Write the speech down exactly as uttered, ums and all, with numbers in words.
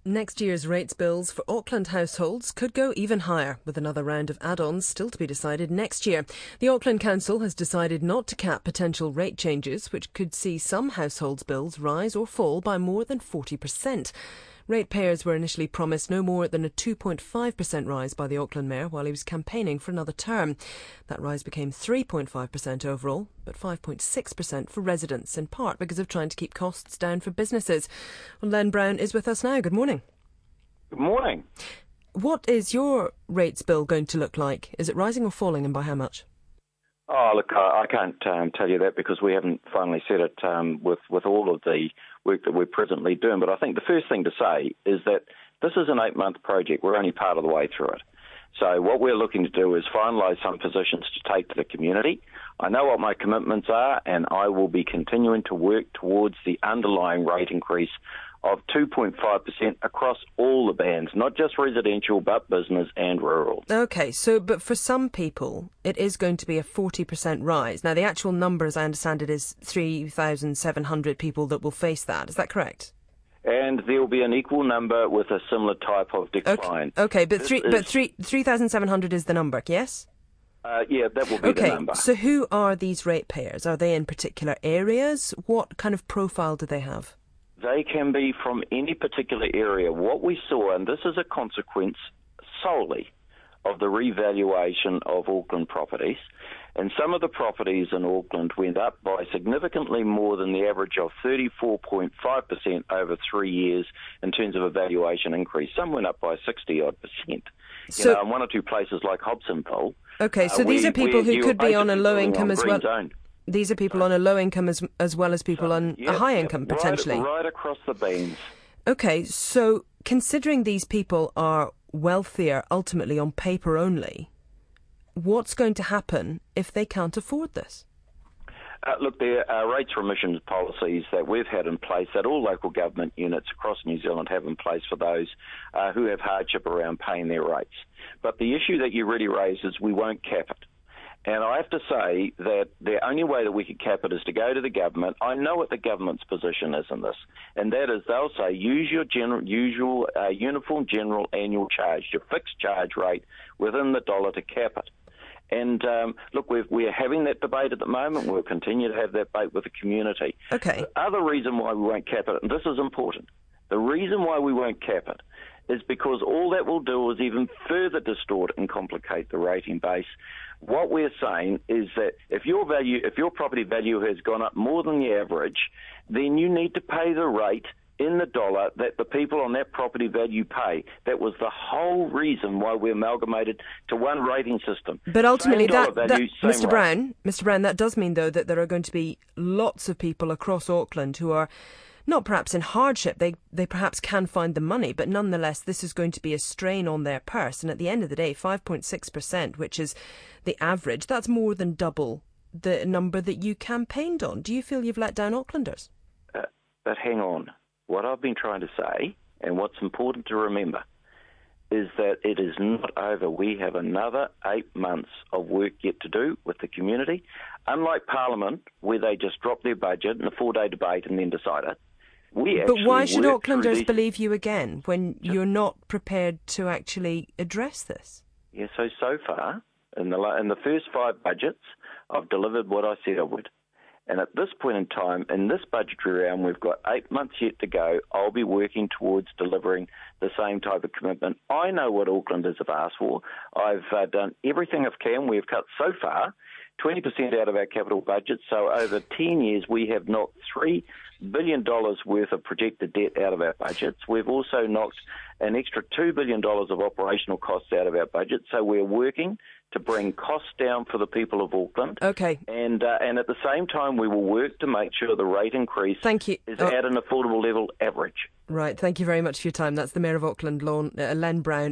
Next year's rates bills for Auckland households could go even higher, with another round of add-ons still to be decided next year. The Auckland Council has decided not to cap potential rate changes, which could see some households' bills rise or fall by more than forty percent. Ratepayers were initially promised no more than a two point five percent rise by the Auckland Mayor while he was campaigning for another term. That rise became three point five percent overall, but five point six percent for residents, in part because of trying to keep costs down for businesses. Well, Len Brown is with us now. Good morning. Good morning. What is your rates bill going to look like? Is it rising or falling, and by how much? Oh, look, I, I can't um, tell you that because we haven't finally set it um, with, with all of the work that we're presently doing. But I think the first thing to say is that this is an eight-month project. We're only part of the way through it. So what we're looking to do is finalise some positions to take to the community. I know what my commitments are, and I will be continuing to work towards the underlying rate increase of two point five percent across all the bands, not just residential, but business and rural. OK, so, but for some people, it is going to be a forty percent rise. Now, the actual number, as I understand it, is three thousand seven hundred people that will face that. Is that correct? And there will be an equal number with a similar type of decline. OK, okay but, three, is, but three, three thousand seven hundred is the number, yes? Uh, yeah, that will be okay, the number. So who are these ratepayers? Are they in particular areas? What kind of profile do they have? They can be from any particular area. What we saw, and this is a consequence solely of the revaluation of Auckland properties, and some of the properties in Auckland went up by significantly more than the average of thirty-four point five percent over three years in terms of a valuation increase. Some went up by sixty odd percent. So, you know, in one or two places like Hobsonville. Okay, so uh, these we, are people who could be on a low income on as well. Zone. These are people on a low income as as well as people so, on yep, a high yep, income, potentially. Right, right across the beams. Okay, so considering these people are wealthier ultimately on paper only, what's going to happen if they can't afford this? Uh, look, there are rates remissions policies that we've had in place that all local government units across New Zealand have in place for those uh, who have hardship around paying their rates. But the issue that you really raised is we won't cap it. And I have to say that the only way that we could cap it is to go to the government. I know what the government's position is in this, and that is they'll say use your general, usual uh, uniform general annual charge, your fixed charge rate within the dollar to cap it. And um, look, we've, we're having that debate at the moment. We'll continue to have that debate with the community. Okay. The other reason why we won't cap it, and this is important, the reason why we won't cap it is because all that will do is even further distort and complicate the rating base. What we're saying is that if your value, if your property value has gone up more than the average, then you need to pay the rate in the dollar that the people on that property value pay. That was the whole reason why we amalgamated to one rating system. But ultimately, that, value, that Mister rate. Brown, Mister Brown, that does mean though that there are going to be lots of people across Auckland who are not perhaps in hardship. They they perhaps can find the money, but nonetheless, this is going to be a strain on their purse. And at the end of the day, five point six percent, which is the average, that's more than double the number that you campaigned on. Do you feel you've let down Aucklanders? Uh, but hang on. What I've been trying to say, and what's important to remember, is that it is not over. We have another eight months of work yet to do with the community. Unlike Parliament, where they just drop their budget in a four-day debate and then decide it, we But why should Aucklanders these... believe you again when just... you're not prepared to actually address this? Yeah, so, so far, in the, in the first five budgets, I've delivered what I said I would. And at this point in time, in this budgetary round, we've got eight months yet to go. I'll be working towards delivering the same type of commitment. I know what Aucklanders have asked for. I've uh, done everything I can. We've cut so far twenty percent out of our capital budget. So over ten years, we have knocked three billion dollars worth of projected debt out of our budgets. We've also knocked an extra two billion dollars of operational costs out of our budget. So we're working to bring costs down for the people of Auckland. Okay. And uh, and at the same time, we will work to make sure the rate increase Thank you. is oh. at an affordable level average. Right. Thank you very much for your time. That's the Mayor of Auckland, Len Brown.